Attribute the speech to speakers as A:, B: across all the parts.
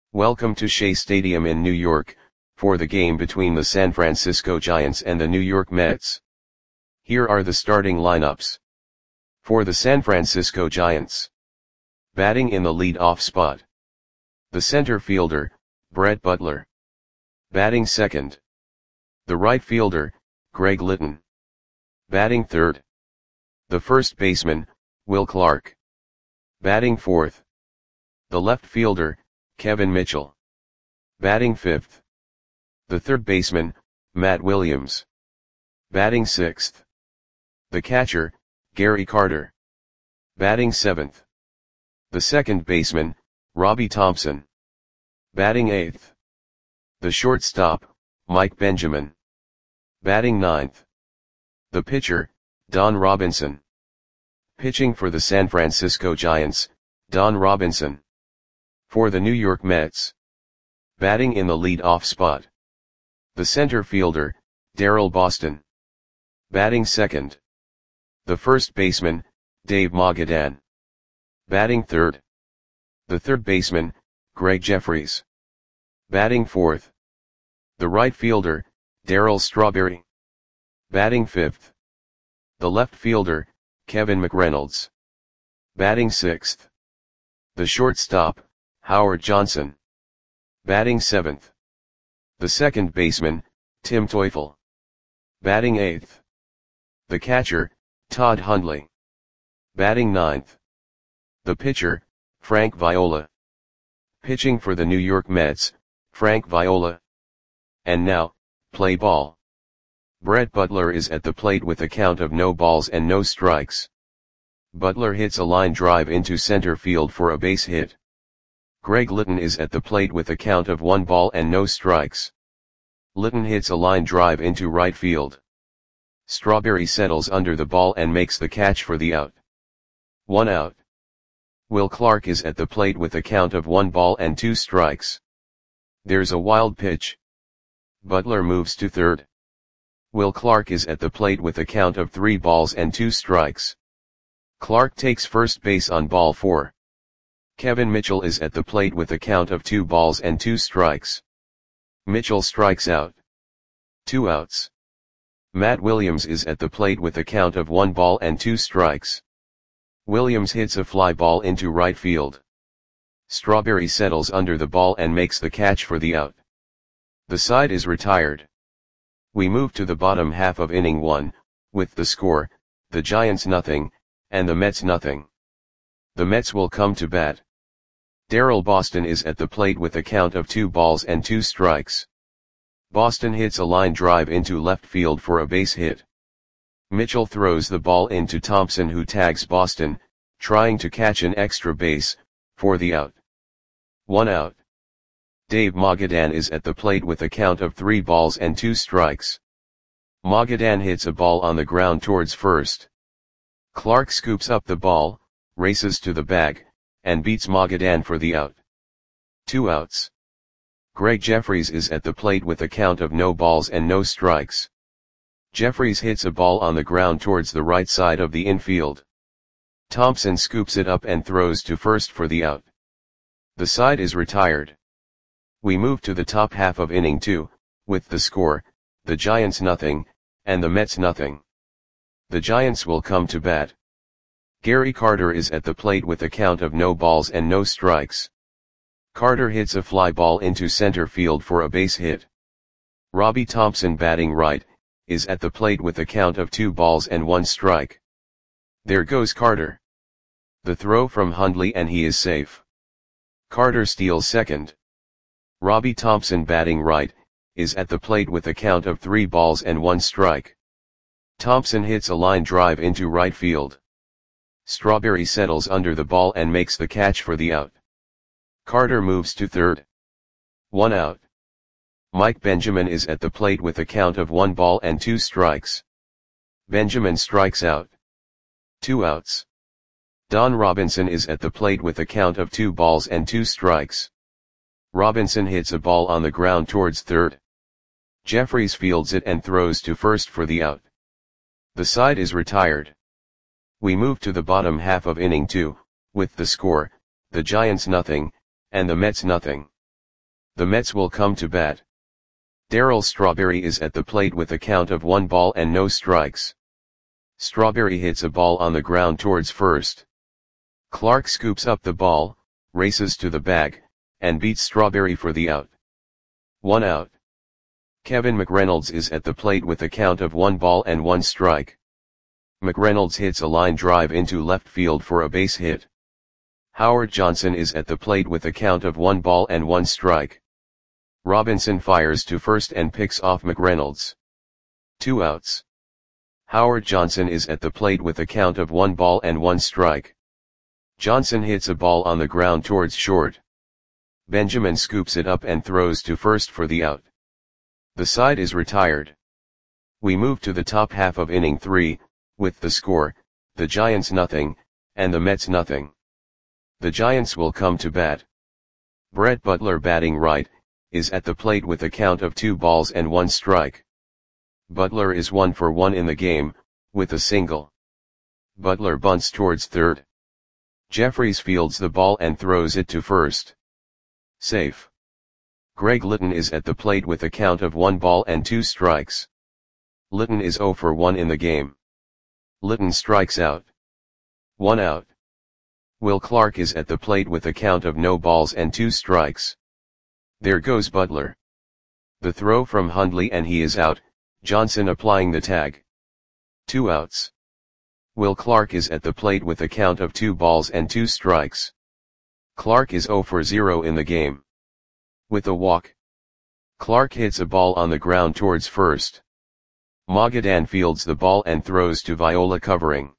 A: Welcome to Shea Stadium in New York, for the game between the San Francisco Giants and the New York Mets. Here are the starting lineups. For the San Francisco Giants. Batting in the lead-off spot. The center fielder, Brett Butler. Batting second. The right fielder, Greg Litton. Batting third. The first baseman, Will Clark. Batting fourth. The left fielder, Kevin Mitchell. Batting fifth. The third baseman, Matt Williams. Batting sixth. The catcher, Gary Carter. Batting seventh. The second baseman, Robbie Thompson. Batting eighth. The shortstop, Mike Benjamin. Batting ninth. The pitcher, Don Robinson. Pitching for the San Francisco Giants, Don Robinson. For the New York Mets. Batting in the lead-off spot. The center fielder, Daryl Boston. Batting second. The first baseman, Dave Magadan. Batting third. The third baseman, Greg Jeffries. Batting fourth. The right fielder, Darryl Strawberry. Batting fifth. The left fielder, Kevin McReynolds. Batting sixth. The shortstop, Howard Johnson. Batting seventh. The second baseman, Tim Teufel. Batting eighth. The catcher, Todd Hundley. Batting ninth. The pitcher, Frank Viola. Pitching for the New York Mets, Frank Viola. And now, play ball. Brett Butler is at the plate with a count of no balls and no strikes. Butler hits a line drive into center field for a base hit. Greg Litton is at the plate with a count of 1 ball and no strikes. Litton hits a line drive into right field. Strawberry settles under the ball and makes the catch for the out. 1 out. Will Clark is at the plate with a count of 1 ball and 2 strikes. There's a wild pitch. Butler moves to third. Will Clark is at the plate with a count of 3 balls and 2 strikes. Clark takes first base on ball 4. Kevin Mitchell is at the plate with a count of 2 balls and 2 strikes. Mitchell strikes out. 2 outs. Matt Williams is at the plate with a count of 1 ball and 2 strikes. Williams hits a fly ball into right field. Strawberry settles under the ball and makes the catch for the out. The side is retired. We move to the bottom half of inning 1, with the score, the Giants nothing, and the Mets nothing. The Mets will come to bat. Daryl Boston is at the plate with a count of 2 balls and 2 strikes. Boston hits a line drive into left field for a base hit. Mitchell throws the ball into Thompson, who tags Boston, trying to catch an extra base, for the out. 1 out. Dave Magadan is at the plate with a count of 3 balls and 2 strikes. Magadan hits a ball on the ground towards first. Clark scoops up the ball, races to the bag, and beats Magadan for the out. 2 outs. Greg Jeffries is at the plate with a count of no balls and no strikes. Jeffries hits a ball on the ground towards the right side of the infield. Thompson scoops it up and throws to first for the out. The side is retired. We move to the top half of inning 2, with the score, the Giants nothing, and the Mets nothing. The Giants will come to bat. Gary Carter is at the plate with a count of no balls and no strikes. Carter hits a fly ball into center field for a base hit. Robbie Thompson, batting right, is at the plate with a count of 2 balls and 1 strike. There goes Carter. The throw from Hundley, and he is safe. Carter steals second. Robbie Thompson, batting right, is at the plate with a count of 3 balls and 1 strike. Thompson hits a line drive into right field. Strawberry settles under the ball and makes the catch for the out. Carter moves to third. 1 out. Mike Benjamin is at the plate with a count of 1 ball and 2 strikes. Benjamin strikes out. 2 outs. Don Robinson is at the plate with a count of 2 balls and 2 strikes. Robinson hits a ball on the ground towards third. Jeffries fields it and throws to first for the out. The side is retired. We move to the bottom half of inning 2, with the score, the Giants nothing, and the Mets nothing. The Mets will come to bat. Darryl Strawberry is at the plate with a count of 1 ball and no strikes. Strawberry hits a ball on the ground towards first. Clark scoops up the ball, races to the bag, and beats Strawberry for the out. 1 out. Kevin McReynolds is at the plate with a count of 1 ball and 1 strike. McReynolds hits a line drive into left field for a base hit. Howard Johnson is at the plate with a count of 1 ball and 1 strike. Robinson fires to first and picks off McReynolds. 2 outs. Howard Johnson is at the plate with a count of 1 ball and 1 strike. Johnson hits a ball on the ground towards short. Benjamin scoops it up and throws to first for the out. The side is retired. We move to the top half of inning 3, with the score, the Giants nothing, and the Mets nothing. The Giants will come to bat. Brett Butler batting right, is at the plate with a count of 2 balls and 1 strike. Butler is 1 for 1 in the game, with a single. Butler bunts towards third. Jeffries fields the ball and throws it to first. Safe. Greg Litton is at the plate with a count of 1 ball and 2 strikes. Litton is 0 for 1 in the game. Litton strikes out. 1 out. Will Clark is at the plate with a count of no balls and 2 strikes. There goes Butler. The throw from Hundley and he is out, Johnson applying the tag. 2 outs. Will Clark is at the plate with a count of 2 balls and 2 strikes. Clark is 0 for 0 in the game. With a walk. Clark hits a ball on the ground towards first. Magadan fields the ball and throws to Viola covering.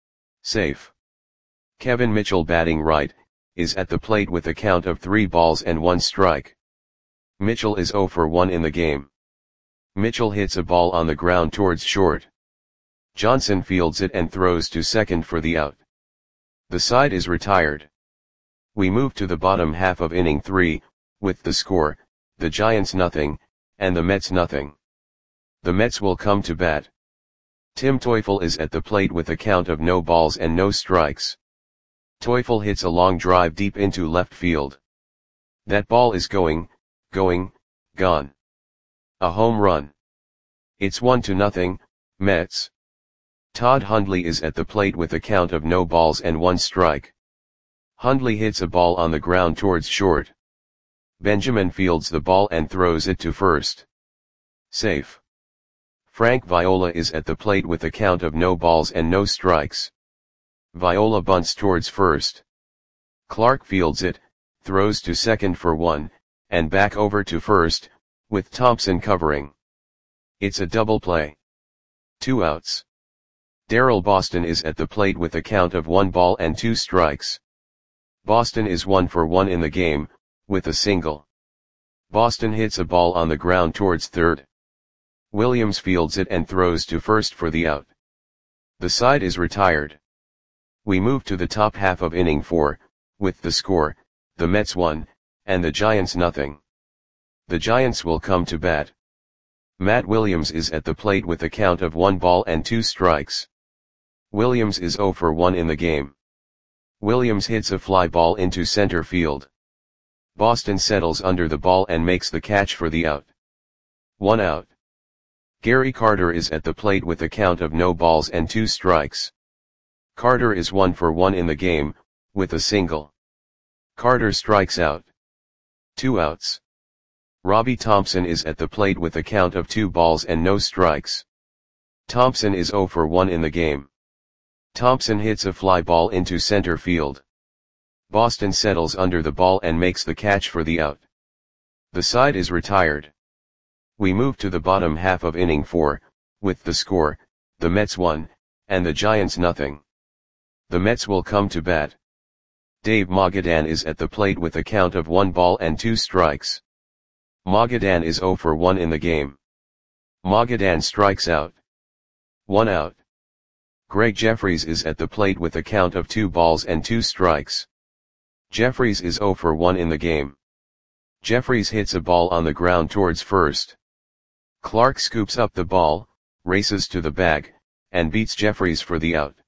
A: Safe. Kevin Mitchell batting right, is at the plate with a count of 3 balls and 1 strike. Mitchell is 0 for 1 in the game. Mitchell hits a ball on the ground towards short. Johnson fields it and throws to second for the out. The side is retired. We move to the bottom half of inning 3, with the score, the Giants nothing, and the Mets nothing. The Mets will come to bat. Tim Teufel is at the plate with a count of no balls and no strikes. Teufel hits a long drive deep into left field. That ball is gone. A home run. It's 1-0, Mets. Todd Hundley is at the plate with a count of no balls and 1 strike. Hundley hits a ball on the ground towards short. Benjamin fields the ball and throws it to first. Safe. Frank Viola is at the plate with a count of no balls and no strikes. Viola bunts towards first. Clark fields it, throws to second for 1, and back over to first, with Thompson covering. It's a double play. 2 outs. Darrell Boston is at the plate with a count of 1 ball and 2 strikes. Boston is 1 for 1 in the game, with a single. Boston hits a ball on the ground towards third. Williams fields it and throws to first for the out. The side is retired. We move to the top half of inning 4, with the score, the Mets 1, and the Giants nothing. The Giants will come to bat. Matt Williams is at the plate with a count of 1 ball and 2 strikes. Williams is 0 for 1 in the game. Williams hits a fly ball into center field. Boston settles under the ball and makes the catch for the out. 1 out. Gary Carter is at the plate with a count of no balls and 2 strikes. Carter is 1 for 1 in the game, with a single. Carter strikes out. 2 outs. Robbie Thompson is at the plate with a count of 2 balls and no strikes. Thompson is 0 for 1 in the game. Thompson hits a fly ball into center field. Boston settles under the ball and makes the catch for the out. The side is retired. We move to the bottom half of inning 4, with the score, the Mets 1, and the Giants nothing. The Mets will come to bat. Dave Magadan is at the plate with a count of 1 ball and 2 strikes. Magadan is 0 for 1 in the game. Magadan strikes out. 1 out. Greg Jeffries is at the plate with a count of 2 balls and 2 strikes. Jeffries is 0 for 1 in the game. Jeffries hits a ball on the ground towards first. Clark scoops up the ball, races to the bag, and beats Jeffries for the out.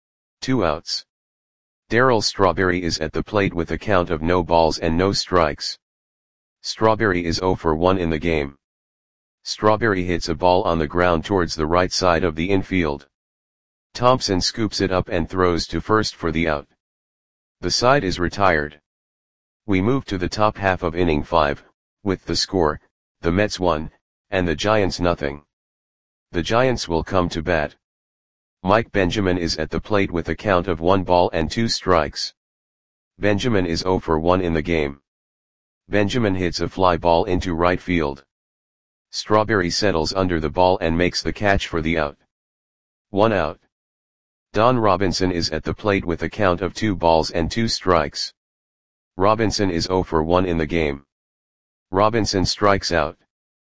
A: 2 outs. Darryl Strawberry is at the plate with a count of no balls and no strikes. Strawberry is 0 for 1 in the game. Strawberry hits a ball on the ground towards the right side of the infield. Thompson scoops it up and throws to first for the out. The side is retired. We move to the top half of inning 5, with the score, the Mets 1, and the Giants nothing. The Giants will come to bat. Mike Benjamin is at the plate with a count of 1 ball and 2 strikes. Benjamin is 0 for 1 in the game. Benjamin hits a fly ball into right field. Strawberry settles under the ball and makes the catch for the out. 1 out. Don Robinson is at the plate with a count of 2 balls and 2 strikes. Robinson is 0 for 1 in the game. Robinson strikes out.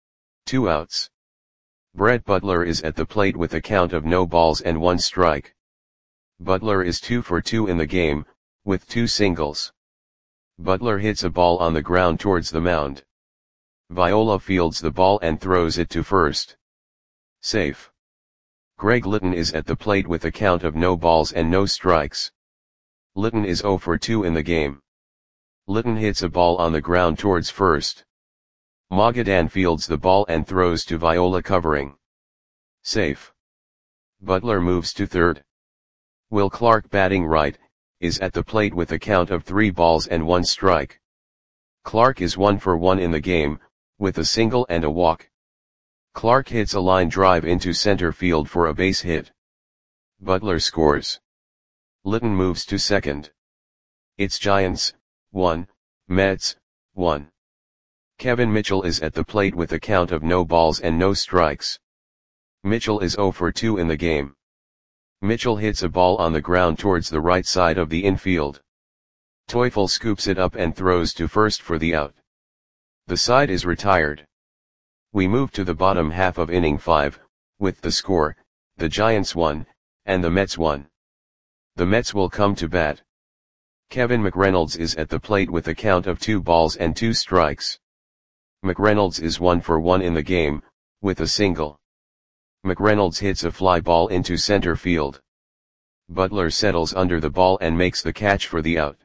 A: 2 outs. Brett Butler is at the plate with a count of no balls and 1 strike. Butler is 2 for 2 in the game, with 2 singles. Butler hits a ball on the ground towards the mound. Viola fields the ball and throws it to first. Safe. Greg Litton is at the plate with a count of no balls and no strikes. Litton is 0 for 2 in the game. Litton hits a ball on the ground towards first. Magadan fields the ball and throws to Viola covering. Safe. Butler moves to third. Will Clark, batting right, is at the plate with a count of 3 balls and 1 strike. Clark is 1 for 1 in the game, with a single and a walk. Clark hits a line drive into center field for a base hit. Butler scores. Litton moves to second. It's Giants, 1, Mets, 1. Kevin Mitchell is at the plate with a count of no balls and no strikes. Mitchell is 0 for 2 in the game. Mitchell hits a ball on the ground towards the right side of the infield. Teufel scoops it up and throws to first for the out. The side is retired. We move to the bottom half of inning 5, with the score, the Giants 1, and the Mets 1. The Mets will come to bat. Kevin McReynolds is at the plate with a count of 2 balls and 2 strikes. McReynolds is 1 for 1 in the game, with a single. McReynolds hits a fly ball into center field. Butler settles under the ball and makes the catch for the out.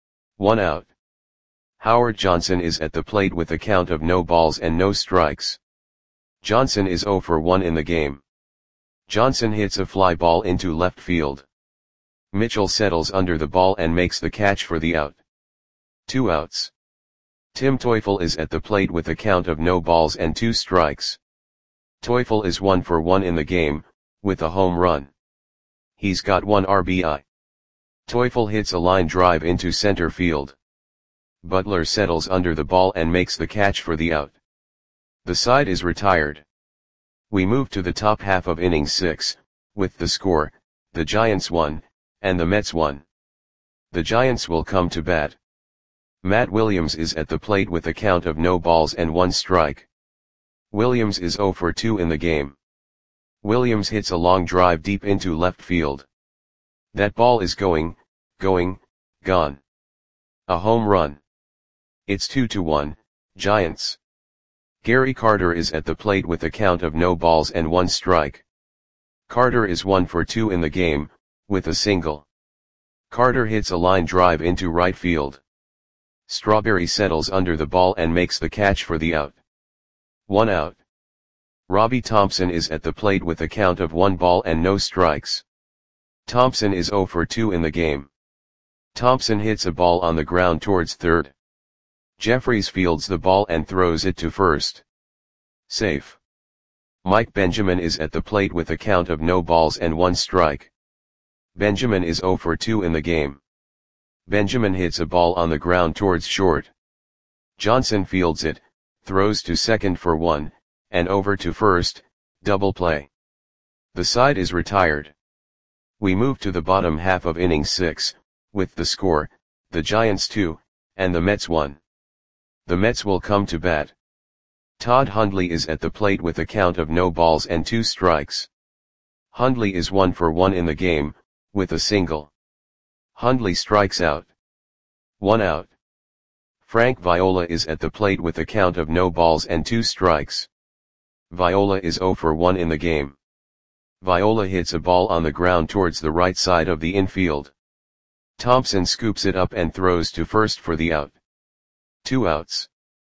A: 1 out. Howard Johnson is at the plate with a count of no balls and no strikes. Johnson is 0 for 1 in the game. Johnson hits a fly ball into left field. Mitchell settles under the ball and makes the catch for the out. 2 outs. Tim Teufel is at the plate with a count of no balls and 2 strikes. Teufel is 1 for 1 in the game, with a home run. He's got 1 RBI. Teufel hits a line drive into center field. Butler settles under the ball and makes the catch for the out. The side is retired. We move to the top half of inning 6, with the score, the Giants 1, and the Mets 1. The Giants will come to bat. Matt Williams is at the plate with a count of no balls and 1 strike. Williams is 0 for 2 in the game. Williams hits a long drive deep into left field. That ball is gone. A home run. It's 2-1, Giants. Gary Carter is at the plate with a count of no balls and 1 strike. Carter is 1 for 2 in the game, with a single. Carter hits a line drive into right field. Strawberry settles under the ball and makes the catch for the out. 1 out. Robbie Thompson is at the plate with a count of 1 ball and no strikes. Thompson is 0 for 2 in the game. Thompson hits a ball on the ground towards third. Jeffries fields the ball and throws it to first. Safe. Mike Benjamin is at the plate with a count of no balls and 1 strike. Benjamin is 0 for 2 in the game. Benjamin hits a ball on the ground towards short. Johnson fields it, throws to second for 1, and over to first, double play. The side is retired. We move to the bottom half of inning 6, with the score, the Giants 2, and the Mets 1. The Mets will come to bat. Todd Hundley is at the plate with a count of no balls and 2 strikes. Hundley is 1 for 1 in the game, with a single. Hundley strikes out. 1 out. Frank Viola is at the plate with a count of no balls and 2 strikes. Viola is 0 for 1 in the game. Viola hits a ball on the ground towards the right side of the infield. Thompson scoops it up and throws to first for the out. 2 outs.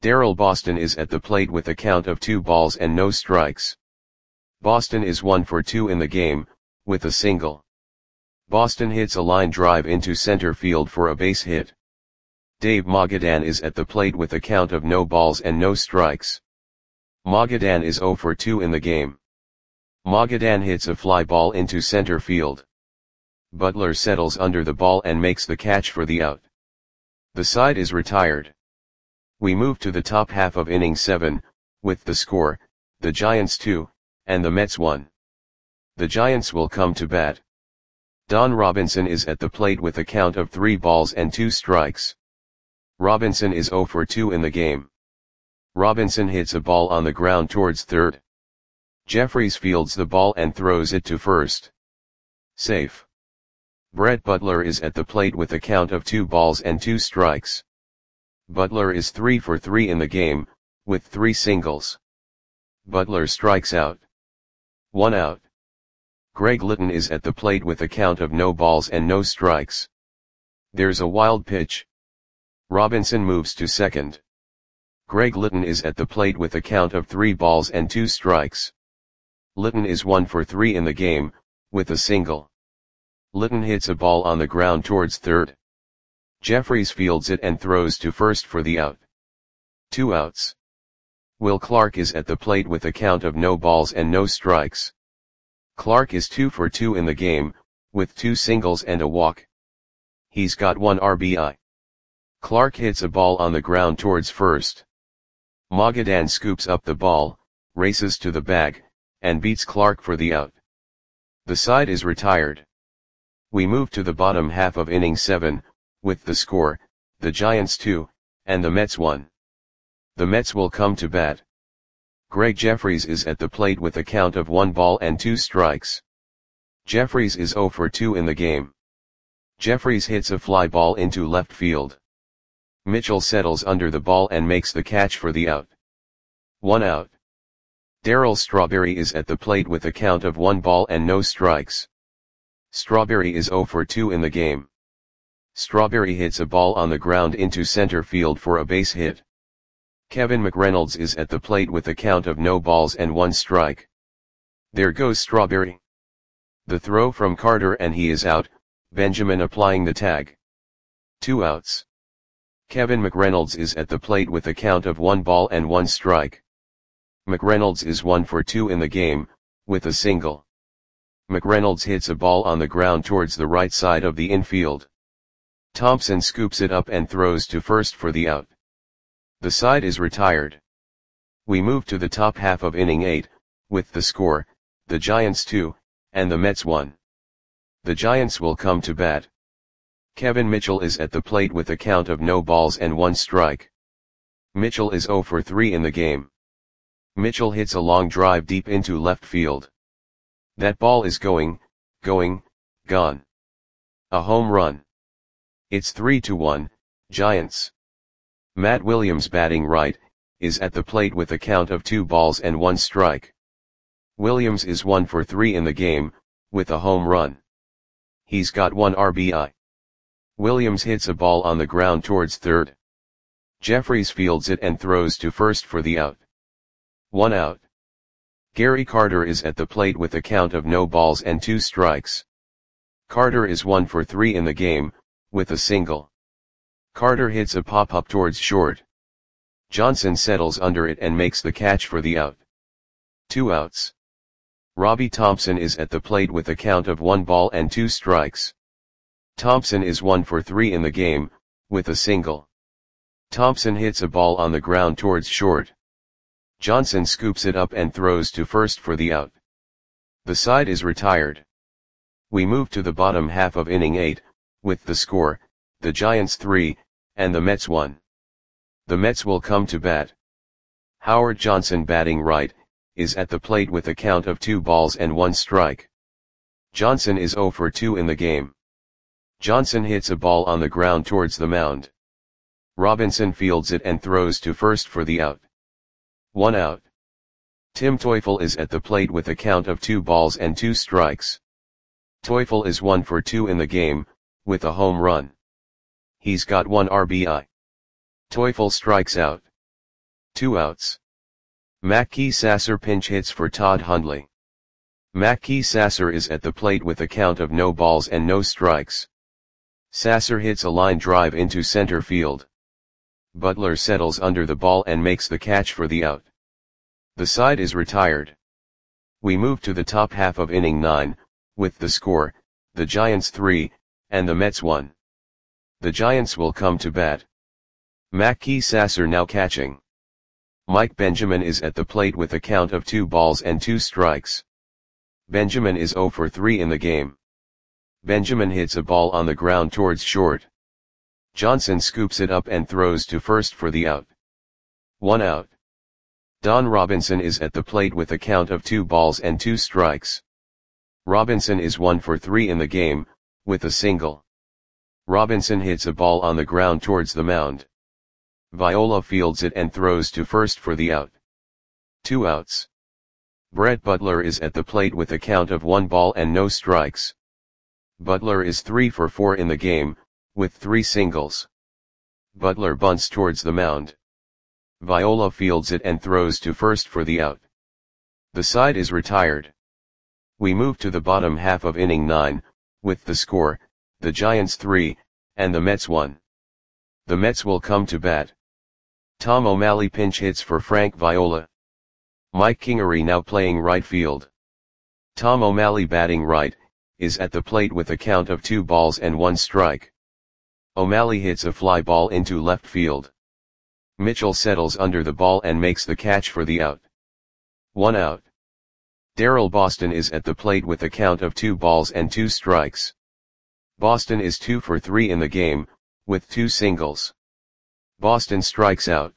A: Darrell Boston is at the plate with a count of 2 balls and no strikes. Boston is 1 for 2 in the game, with a single. Boston hits a line drive into center field for a base hit. Dave Magadan is at the plate with a count of no balls and no strikes. Magadan is 0 for 2 in the game. Magadan hits a fly ball into center field. Butler settles under the ball and makes the catch for the out. The side is retired. We move to the top half of inning 7, with the score, the Giants 2, and the Mets 1. The Giants will come to bat. Don Robinson is at the plate with a count of 3 balls and 2 strikes. Robinson is 0 for 2 in the game. Robinson hits a ball on the ground towards third. Jeffries fields the ball and throws it to first. Safe. Brett Butler is at the plate with a count of 2 balls and 2 strikes. Butler is 3 for 3 in the game, with 3 singles. Butler strikes out. 1 out. Greg Litton is at the plate with a count of no balls and no strikes. There's a wild pitch. Robinson moves to second. Greg Litton is at the plate with a count of 3 balls and 2 strikes. Litton is 1 for 3 in the game, with a single. Litton hits a ball on the ground towards third. Jeffries fields it and throws to first for the out. 2 outs. Will Clark is at the plate with a count of no balls and no strikes. Clark is 2 for 2 in the game, with 2 singles and a walk. He's got 1 RBI. Clark hits a ball on the ground towards first. Magadan scoops up the ball, races to the bag, and beats Clark for the out. The side is retired. We move to the bottom half of inning 7, with the score, the Giants 2, and the Mets 1. The Mets will come to bat. Greg Jeffries is at the plate with a count of 1 ball and 2 strikes. Jeffries is 0 for 2 in the game. Jeffries hits a fly ball into left field. Mitchell settles under the ball and makes the catch for the out. 1 out. Darryl Strawberry is at the plate with a count of 1 ball and no strikes. Strawberry is 0 for 2 in the game. Strawberry hits a ball on the ground into center field for a base hit. Kevin McReynolds is at the plate with a count of no balls and 1 strike. There goes Strawberry. The throw from Carter and he is out, Benjamin applying the tag. 2 outs. Kevin McReynolds is at the plate with a count of 1 ball and 1 strike. McReynolds is 1 for 2 in the game, with a single. McReynolds hits a ball on the ground towards the right side of the infield. Thompson scoops it up and throws to first for the out. The side is retired. We move to the top half of inning 8, with the score, the Giants 2, and the Mets 1. The Giants will come to bat. Kevin Mitchell is at the plate with a count of no balls and 1 strike. Mitchell is 0 for 3 in the game. Mitchell hits a long drive deep into left field. That ball is gone. A home run. It's 3-1, Giants. Matt Williams batting right, is at the plate with a count of 2 balls and 1 strike. Williams is 1 for 3 in the game, with a home run. He's got 1 RBI. Williams hits a ball on the ground towards third. Jeffries fields it and throws to first for the out. 1 out. Gary Carter is at the plate with a count of no balls and 2 strikes. Carter is 1 for 3 in the game, with a single. Carter hits a pop-up towards short. Johnson settles under it and makes the catch for the out. 2 outs. Robbie Thompson is at the plate with a count of 1 ball and 2 strikes. Thompson is 1 for 3 in the game, with a single. Thompson hits a ball on the ground towards short. Johnson scoops it up and throws to first for the out. The side is retired. We move to the bottom half of inning 8, with the score, the Giants 3, and the Mets 1. The Mets will come to bat. Howard Johnson batting right, is at the plate with a count of 2 balls and 1 strike. Johnson is 0 for 2 in the game. Johnson hits a ball on the ground towards the mound. Robinson fields it and throws to first for the out. 1 out. Tim Teufel is at the plate with a count of 2 balls and 2 strikes. Teufel is 1 for 2 in the game, with a home run. He's got 1 RBI. Teufel strikes out. 2 outs. Mackey Sasser pinch hits for Todd Hundley. Mackey Sasser is at the plate with a count of no balls and no strikes. Sasser hits a line drive into center field. Butler settles under the ball and makes the catch for the out. The side is retired. We move to the top half of inning 9, with the score, the Giants 3, and the Mets 1. The Giants will come to bat. Mackey Sasser now catching. Mike Benjamin is at the plate with a count of 2 balls and 2 strikes. Benjamin is 0 for 3 in the game. Benjamin hits a ball on the ground towards short. Johnson scoops it up and throws to first for the out. 1 out. Don Robinson is at the plate with a count of 2 balls and 2 strikes. Robinson is 1 for 3 in the game, with a single. Robinson hits a ball on the ground towards the mound. Viola fields it and throws to first for the out. 2 outs. Brett Butler is at the plate with a count of 1 ball and no strikes. Butler is 3 for 4 in the game, with 3 singles. Butler bunts towards the mound. Viola fields it and throws to first for the out. The side is retired. We move to the bottom half of inning 9, with the score, the Giants 3, and the Mets 1. The Mets will come to bat. Tom O'Malley pinch hits for Frank Viola. Mike Kingery now playing right field. Tom O'Malley batting right, is at the plate with a count of 2 balls and 1 strike. O'Malley hits a fly ball into left field. Mitchell settles under the ball and makes the catch for the out. 1 out. Darrell Boston is at the plate with a count of 2 balls and 2 strikes. Boston is 2 for 3 in the game, with 2 singles. Boston strikes out.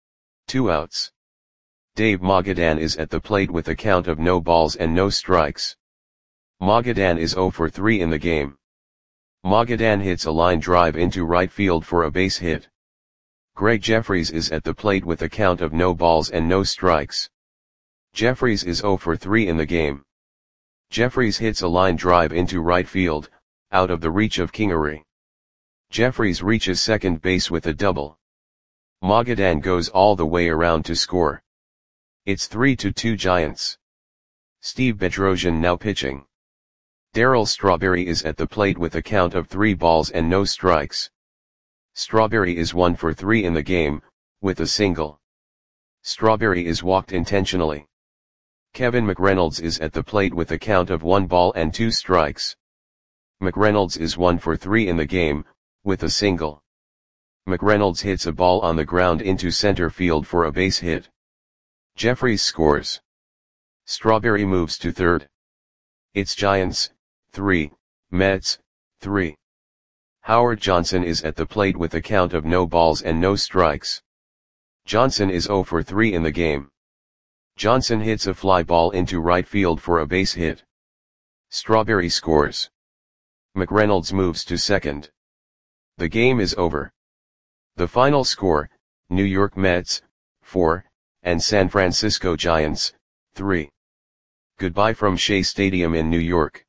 A: 2 outs. Dave Magadan is at the plate with a count of no balls and no strikes. Magadan is 0 for 3 in the game. Magadan hits a line drive into right field for a base hit. Greg Jeffries is at the plate with a count of no balls and no strikes. Jeffries is 0 for 3 in the game. Jeffries hits a line drive into right field, out of the reach of Kingery. Jeffries reaches second base with a double. Magadan goes all the way around to score. It's 3-2 Giants. Steve Bedrosian now pitching. Darryl Strawberry is at the plate with a count of 3 balls and no strikes. Strawberry is 1 for 3 in the game, with a single. Strawberry is walked intentionally. Kevin McReynolds is at the plate with a count of 1 ball and 2 strikes. McReynolds is 1 for 3 in the game, with a single. McReynolds hits a ball on the ground into center field for a base hit. Jeffries scores. Strawberry moves to third. It's Giants, 3, Mets, 3. Howard Johnson is at the plate with a count of no balls and no strikes. Johnson is 0 for 3 in the game. Johnson hits a fly ball into right field for a base hit. Strawberry scores. McReynolds moves to second. The game is over. The final score, New York Mets, 4, and San Francisco Giants, 3. Goodbye from Shea Stadium in New York.